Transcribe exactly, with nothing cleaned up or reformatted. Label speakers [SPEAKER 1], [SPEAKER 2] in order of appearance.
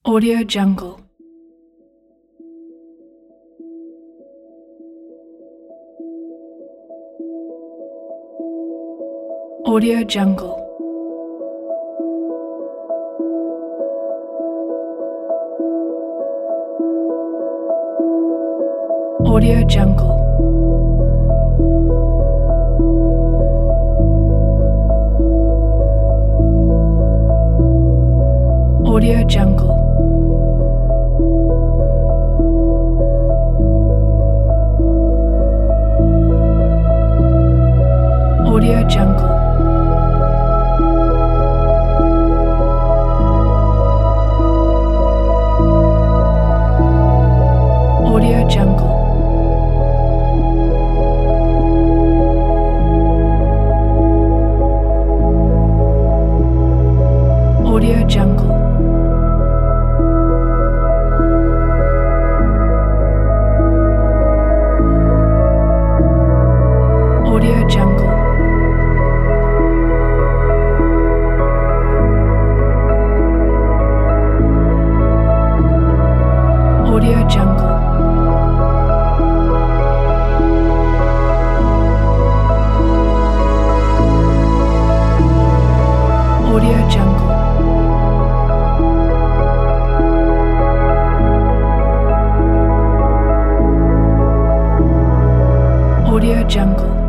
[SPEAKER 1] Audio Jungle. Audio Jungle. Audio Jungle. Audio Jungle. Audio Jungle. Audio Jungle. Audio Jungle. Audio Jungle. Audio Jungle. Audio Jungle. Audio Jungle.